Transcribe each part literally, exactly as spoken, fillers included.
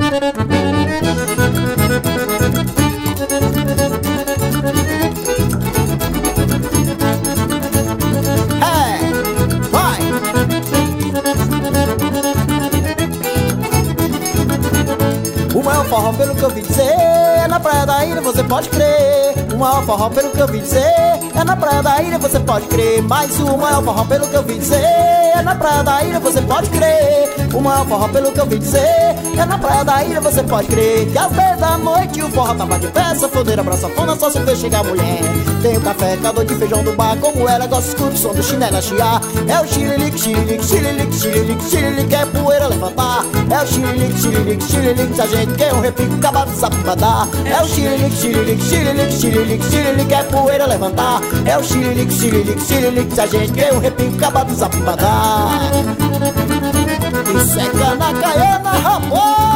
O maior forró, pelo que eu vi dizer, é na praia da ilha, você pode crer. O maior forró, pelo que eu vi dizer, é na praia da ilha, você pode crer. Mas o maior forró, pelo que eu vi dizer, é na praia da ilha, você pode crer. O maior forró, pelo que eu vi dizer, é na praia da ilha, você pode crer. Que às dez da noite o forró tava de pé, safoneira pra safona, só se vê chegar a mulher. Tem o café, caldo de feijão do bar, como ela gosta, escuta o som do chinelo a chiar. É o xililique, xililique, xililique, xililique, xililique, é poeira levantar. É o xililique, xililique, xililique, se a gente quer um repique, acaba de sapabadar. É o xililique, xililique, xililique, xililique, xililique, é poeira levantar. É o xililique, xililique, xililique, se a gente quer um repique, acaba de sapabadar. Isso é cana caiana, rapaz.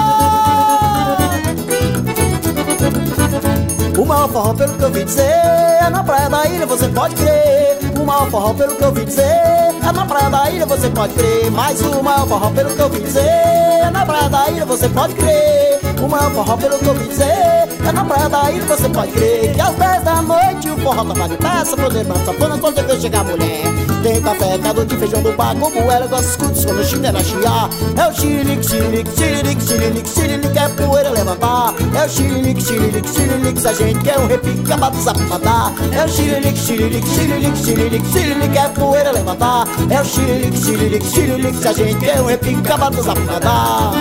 O maior forró, pelo que eu vi dizer, é na praia da ilha, você pode crer. O maior forró, pelo que eu vi dizer, é na praia da ilha, você pode crer. Mas o maior forró, pelo que eu vi dizer, é na praia da ilha, você pode crer. O maior forró, pelo que eu vi dizer, é na praia da ilha, você pode crer. Que às dez da noite o forró tava de peça, poder pra safona, quando eu chegar a mulher. Tem café, caldo de feijão do bar, como ela gosta, escuta quando o chinelo a chiar. É o xililique, xililique, xililique, xililique, xililique, é poeira levantar. É o xililique, xililique, xililique, se a gente quer um repique, acaba de sapabadar. É o xililique, xililique, xililique, xililique, xililique, é poeira levantar. É o xililique, xililique, xililique, se a gente quer um repique, acaba de sapabadar.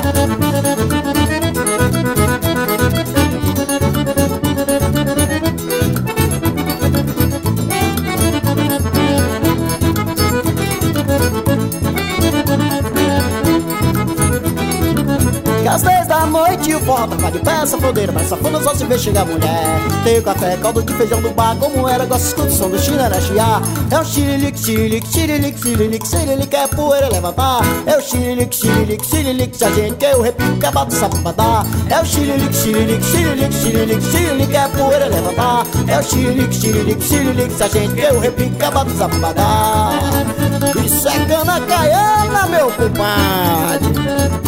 Que às dez da noite o forró tava de pé, safoneira, mas safona só se vê chegar a mulher. Tem o café, caldo de feijão do bar, como ela gosta, escuta o som do chinelo a chiar. É o xililique, xililique, xililique, xililique, xililique, é poeira levantar. É o xililique, xililique, xililique, se a gente quer o repique, acaba de sapabadar. É o xililique, xililique, xililique, xililique, xililique, é poeira levantar. É o xililique, xililique, xililique, se a gente quer o repique, acaba de sapabadar. Isso é cana caiana, meu compadre.